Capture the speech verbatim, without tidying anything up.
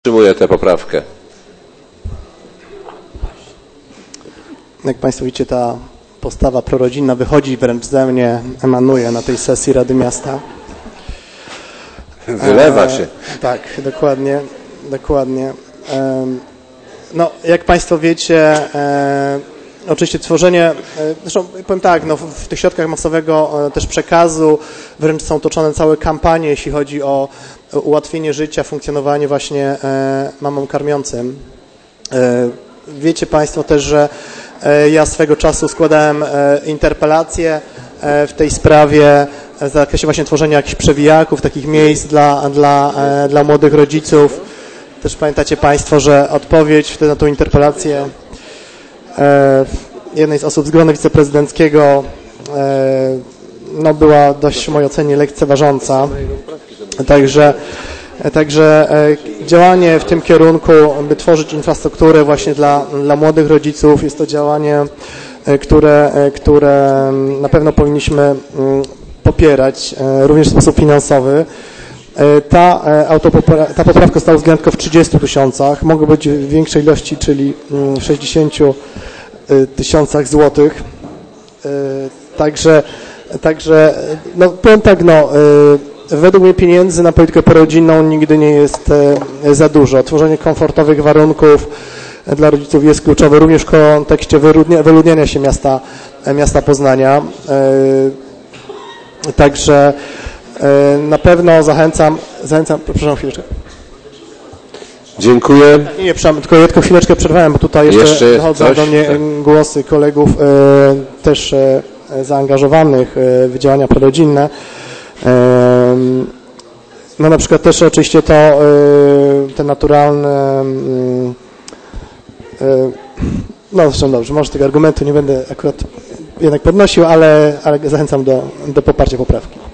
Przyjmuję tę poprawkę. Jak Państwo widzicie, ta postawa prorodzinna wychodzi wręcz ze mnie, emanuje na tej sesji Rady Miasta. Wylewa się. E, tak, dokładnie, dokładnie. E, no, jak Państwo wiecie, e, oczywiście tworzenie, e, zresztą powiem tak, no, w, w tych środkach masowego e, też przekazu wręcz są toczone całe kampanie, jeśli chodzi o ułatwienie życia, funkcjonowanie właśnie e, mamom karmiącym. E, wiecie Państwo też, że e, ja swego czasu składałem e, interpelację e, w tej sprawie w zakresie właśnie tworzenia jakichś przewijaków, takich miejsc dla, dla, e, dla młodych rodziców. Też pamiętacie Państwo, że odpowiedź wtedy na tą interpelację e, jednej z osób z grona wiceprezydenckiego e, no, była dość w mojej ocenie lekceważąca. Także, także działanie w tym kierunku, by tworzyć infrastrukturę właśnie dla, dla młodych rodziców, jest to działanie, które, które na pewno powinniśmy popierać, również w sposób finansowy. Ta, ta poprawka została uwzględniona tylko w trzydziestu tysiącach, mogło być w większej ilości, czyli sześćdziesięciu tysiącach złotych. Także, także no, powiem tak, no, według mnie pieniędzy na politykę prorodzinną nigdy nie jest za dużo. Tworzenie komfortowych warunków dla rodziców jest kluczowe, również w kontekście wyludniania się miasta, miasta Poznania. Także na pewno zachęcam, zachęcam, przepraszam chwileczkę. Dziękuję. Nie, nie, tylko, ja tylko chwileczkę przerwałem, bo tutaj jeszcze, jeszcze dochodzą coś? do mnie tak. głosy kolegów też zaangażowanych w działania prorodzinne. No na przykład też oczywiście to te naturalne, no zresztą dobrze, może tego argumentu nie będę akurat jednak podnosił, ale, ale zachęcam do, do poparcia poprawki.